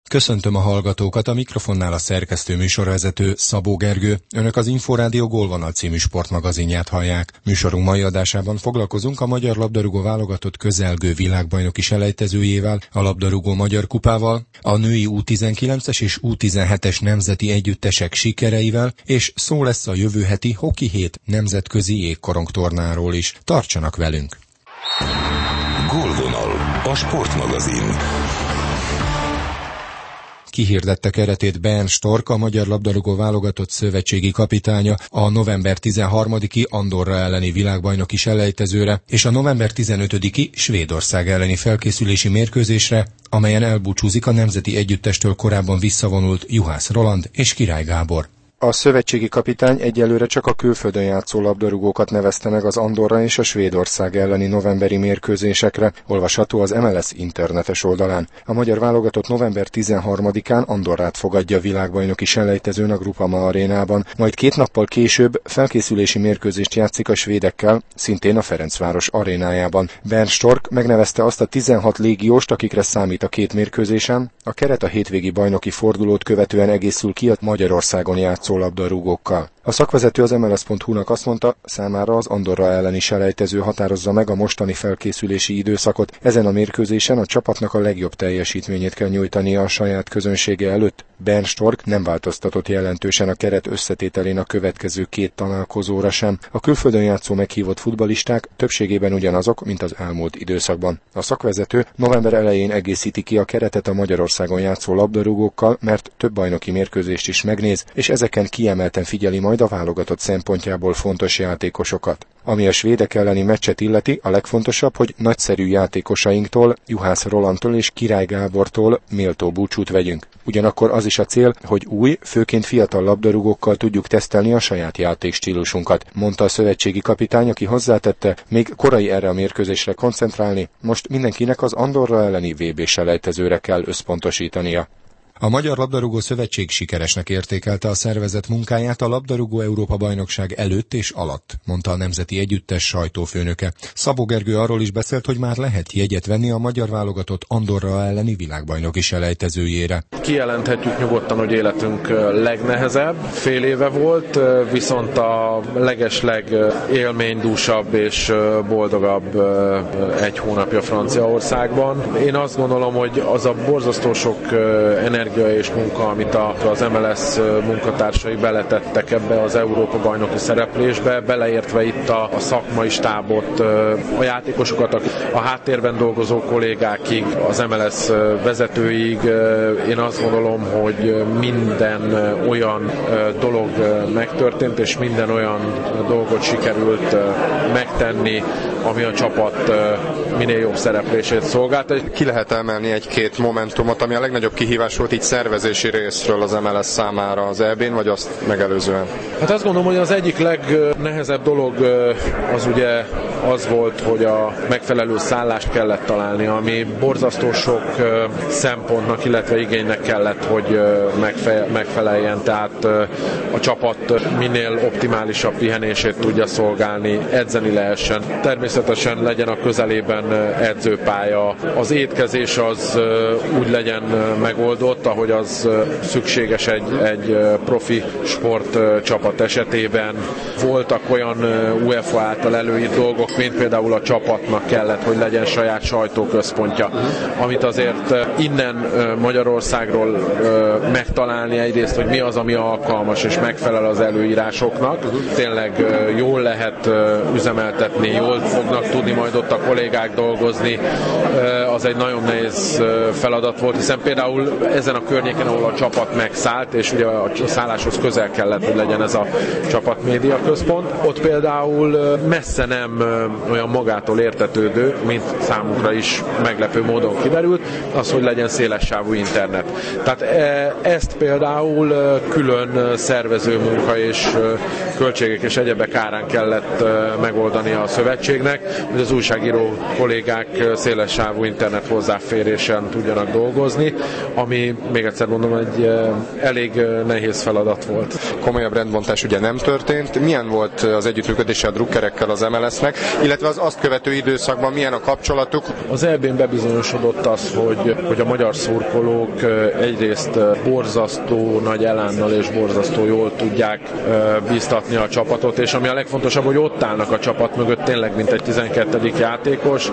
Köszöntöm a hallgatókat, a mikrofonnál a szerkesztő műsorvezető Szabó Gergő. Önök az Inforádió Gólvonal című sportmagazinját hallják. Műsorunk mai adásában foglalkozunk a magyar labdarúgó válogatott közelgő világbajnoki selejtezőjével, a labdarúgó magyar kupával, a női U19-es és U17-es nemzeti együttesek sikereivel, és szó lesz a jövő heti Hoki Hét nemzetközi jégkorongtornáról is. Tartsanak velünk! Gólvonal, a sportmagazin. Kihirdette keretét Bernd Stork, a magyar labdarúgó válogatott szövetségi kapitánya a november 13-i Andorra elleni világbajnoki selejtezőre és a november 15-i Svédország elleni felkészülési mérkőzésre, amelyen elbúcsúzik a nemzeti együttestől korábban visszavonult Juhász Roland és Király Gábor. A szövetségi kapitány egyelőre csak a külföldön játszó labdarúgókat nevezte meg az Andorra és a Svédország elleni novemberi mérkőzésekre, olvasható az MLS internetes oldalán. A magyar válogatott november 13-án Andorrát fogadja a világbajnoki selejtezőn a Groupama arénában, majd 2 nappal később felkészülési mérkőzést játszik a svédekkel, szintén a Ferencváros arénájában. Bernd Stork megnevezte azt a 16 légióst, akikre számít a 2 mérkőzésen. A keret a hétvégi bajnoki fordulót követően egészül ki a Magyarországon játszó labdarúgókkal. A szakvezető az MLS.hu-nak azt mondta, számára az Andorra elleni selejtező határozza meg a mostani felkészülési időszakot. Ezen a mérkőzésen a csapatnak a legjobb teljesítményét kell nyújtania a saját közönsége előtt. Bernd Stork nem változtatott jelentősen a keret összetételén a következő 2 találkozóra sem. A külföldön játszó meghívott futballisták többségében ugyanazok, mint az elmúlt időszakban. A szakvezető november elején egészíti ki a keretet a Magyarországon játszó labdarúgókkal, mert több bajnoki mérkőzést is megnéz, és ezeken kiemelten figyeli majd a válogatott szempontjából fontos játékosokat. Ami a svédek elleni meccset illeti, a legfontosabb, hogy nagyszerű játékosainktól, Juhász Rolandtól és Király Gábortól méltó búcsút vegyünk. Ugyanakkor az is a cél, hogy új, főként fiatal labdarúgókkal tudjuk tesztelni a saját játékstílusunkat, mondta a szövetségi kapitány, aki hozzátette, még korai erre a mérkőzésre koncentrálni, most mindenkinek az Andorra elleni VB selejtezőre kell összpontosítania. A Magyar Labdarúgó Szövetség sikeresnek értékelte a szervezet munkáját a labdarúgó Európa-bajnokság előtt és alatt, mondta a nemzeti együttes sajtófőnöke. Szabó Gergő arról is beszélt, hogy már lehet jegyet venni a magyar válogatott Andorra elleni világbajnoki selejtezőjére. Kijelenthetjük nyugodtan, hogy életünk legnehezebb. Fél éve volt, viszont a legesleg élménydúsabb és boldogabb 1 hónapja Franciaországban. Én azt gondolom, hogy az a borzasztó sok energia és munka, amit az MLS munkatársai beletettek ebbe az Európa-bajnoki szereplésbe, beleértve itt a szakmai stábot, a játékosokat, a háttérben dolgozó kollégákig, az MLS vezetőig. Én azt gondolom, hogy minden olyan dolog megtörtént, és minden olyan dolgot sikerült megtenni, ami a csapat minél jobb szereplését szolgált. Ki lehet emelni 1-2 momentumot, ami a legnagyobb kihívás volt így szervezési részről az MLS számára az EB-n, vagy azt megelőzően? Hát azt gondolom, hogy az egyik legnehezebb dolog az ugye az volt, hogy a megfelelő szállást kellett találni, ami borzasztó sok szempontnak, illetve igénynek kellett, hogy megfeleljen, tehát a csapat minél optimálisabb pihenését tudja szolgálni, edzeni lehessen. Természetesen legyen a közelében edzőpálya. Az étkezés az úgy legyen megoldott, ahogy az szükséges egy profi sportcsapat esetében. Voltak olyan UEFA által előírt dolgok, mint például a csapatnak kellett, hogy legyen saját sajtóközpontja, amit azért innen Magyarországról megtalálni egyrészt, hogy mi az, ami alkalmas és megfelel az előírásoknak. Tényleg jól lehet üzemeltetni, jól fognak tudni majd ott a kollégák dolgozni. Az egy nagyon nehéz feladat volt, hiszen például ezen a környéken, ahol a csapat megszállt, és ugye a szálláshoz közel kellett, hogy legyen ez a csapatmédia központ. Ott például messze nem olyan magától értetődő, mint számunkra is meglepő módon kiderült, az, hogy legyen szélessávú internet. Tehát ezt például külön szervező munka és költségek és egyebek árán kellett megoldani a szövetségnek, hogy az újságíró kollégák szélessávú internet hozzáférésen tudjanak dolgozni, ami még egyszer mondom, egy elég nehéz feladat volt. Komolyabb rendbontás ugye nem történt. Milyen volt az együttműködése a drukkerekkel az MLS-nek, illetve az azt követő időszakban milyen a kapcsolatuk? Az EB-n bebizonyosodott az, hogy a magyar szurkolók egyrészt borzasztó nagy elánnal és borzasztó jól tudják bíztatni a csapatot, és ami a legfontosabb, hogy ott állnak a csapat mögött tényleg, mint egy 12. játékos,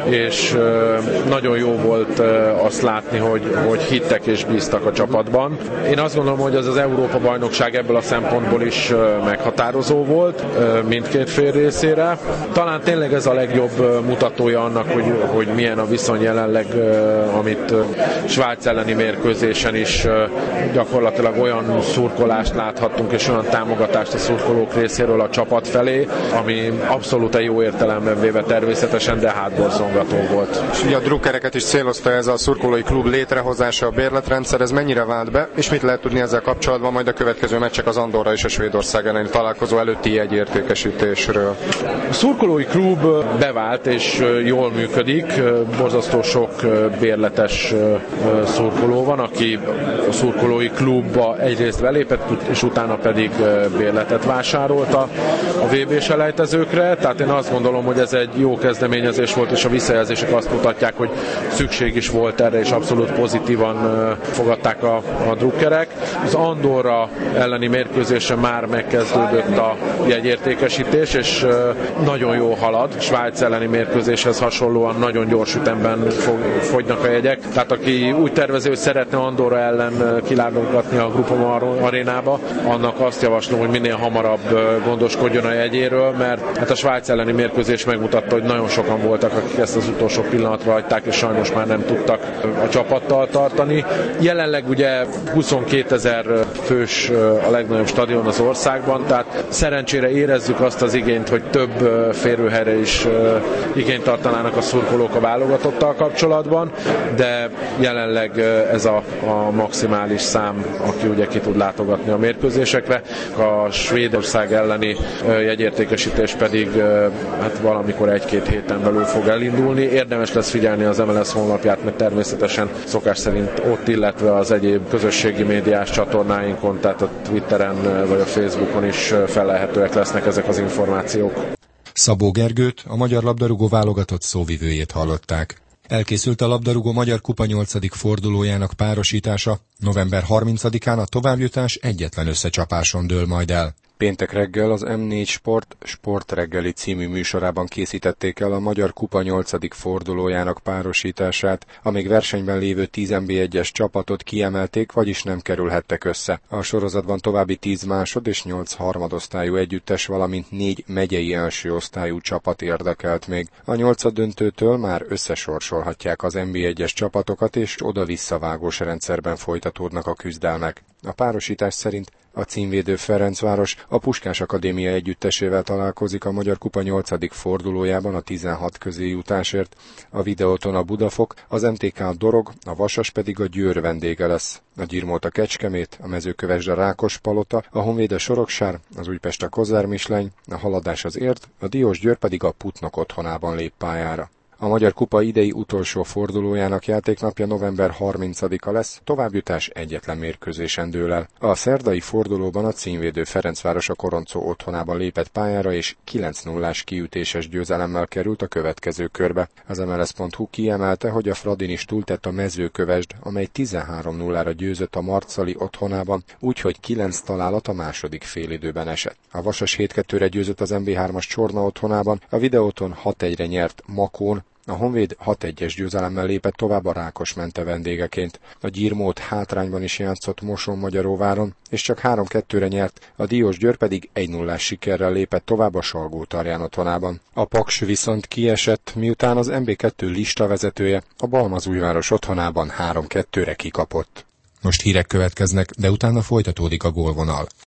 és nagyon jó volt azt látni, hogy hittek és bíztak a csapatban. Én azt gondolom, hogy az Európa-bajnokság ebből a szempontból is meghatározó volt mindkét fél részére. Talán tényleg ez a legjobb mutatója annak, hogy milyen a viszony jelenleg, amit Svájc elleni mérkőzésen is gyakorlatilag olyan szurkolást láthattunk, és olyan támogatást a szurkolók részéről a csapat felé, ami abszolút jó értelemben véve természetesen, de hátborzongató volt. És ugye a drukkereket is célozta ez a szurkolói klub létrehozása, a bérletrendszer, ez mennyire vált be, és mit lehet tudni ezzel kapcsolatban majd a következő meccsek az Andorra és a Svédország elleni találkozó előtti jegyértékesítésről? A szurkolói klub bevált és jól működik, borzasztó sok bérletes szurkoló van, aki a szurkolói klubba egyrészt belépett, és utána pedig bérletet vásárolt a VB selejtezőkre, tehát én azt gondolom, hogy ez egy jó kezdeményezés volt, és a visszajelzések azt mutatják, hogy szükség is volt erre, és abszolút pozitívan fogadták a drukkerek. Az Andorra elleni mérkőzésen már megkezdődött a jegyértékesítés, és nagyon jó halad. Svájc elleni mérkőzéshez hasonlóan nagyon gyors ütemben fogynak a jegyek. Tehát aki úgy tervezi, hogy szeretne Andorra ellen kilátogatni a Groupama arénába, annak azt javaslom, hogy minél hamarabb gondoskodjon a jegyéről, mert hát a Svájc elleni mérkőzés megmutatta, hogy nagyon sokan voltak, akik ezt az utolsó pillanatra hagyták, és sajnos már nem tudtak a csapattal tartani. Jelenleg ugye 22 000 fős a legnagyobb stadion az országban, tehát szerencsére érezzük azt az igényt, hogy több férőhelyre is igényt tartanának a szurkolók a válogatottal kapcsolatban, de jelenleg ez a maximális szám, aki ugye ki tud látogatni a mérkőzésekre. A Svédország elleni jegyértékesítés pedig hát valamikor 1-2 héten belül fog elindulni. Érdemes lesz figyelni az MLS honlapját, mert természetesen szokás szerint ott, illetve az egyéb közösségi médiás csatornáinkon, tehát a Twitteren vagy a Facebookon is felelhetőek lesznek ezek az információk. Szabó Gergőt, a magyar labdarúgó válogatott szóvivőjét hallották. Elkészült a labdarúgó Magyar Kupa 8. fordulójának párosítása, november 30-án a továbbjutás egyetlen összecsapáson dől majd el. Péntek reggel az M4 Sport reggeli című műsorában készítették el a Magyar Kupa 8. fordulójának párosítását, amíg versenyben lévő 10 NB1-es csapatot kiemelték, vagyis nem kerülhettek össze. A sorozatban további 10 másod- és 8 harmadosztályú együttes, valamint 4 megyei első osztályú csapat érdekelt még. A 8. döntőtől már összesorsolhatják az NB1-es csapatokat, és oda-visszavágós rendszerben folytatódnak a küzdelmek. A párosítás szerint a címvédő Ferencváros a Puskás Akadémia együttesével találkozik a Magyar Kupa 8. fordulójában a 16 közé jutásért. A Videóton a Budafok, az MTK a Dorog, a Vasas pedig a Győr vendége lesz. A Gyirmót a Kecskemét, a Mezőkövesd a Rákospalota, a Honvéd a Soroksár, az Újpest a Kozármisleny, a Haladás az Érd, a Diósgyőr pedig a Putnok otthonában lép pályára. A Magyar Kupa idei utolsó fordulójának játéknapja november 30-a lesz, továbbjutás egyetlen mérkőzésen dől el. A szerdai fordulóban a címvédő Ferencváros a Koroncó otthonában lépett pályára, és 9-0-ás kiütéses győzelemmel került a következő körbe. Az MLS.hu kiemelte, hogy a Fradin is túltett a Mezőkövesd, amely 13-0-ra győzött a Marcali otthonában, úgyhogy 9 találat a második félidőben esett. A Vasas 7-2-re győzött az MB3-as Csorna otthonában, a Videóton 6-1-re nyert Makón, a Honvéd 6-1-es győzelemmel lépett tovább a Rákosmente vendégeként. A Gyirmót hátrányban is játszott Mosonmagyaróváron, és csak 3-2-re nyert, a Diósgyőr pedig 1-0-ás sikerrel lépett tovább a Salgótarján otthonában. A Paks viszont kiesett, miután az MB2 listavezetője a Balmazújváros otthonában 3-2-re kikapott. Most hírek következnek, de utána folytatódik a gólvonal.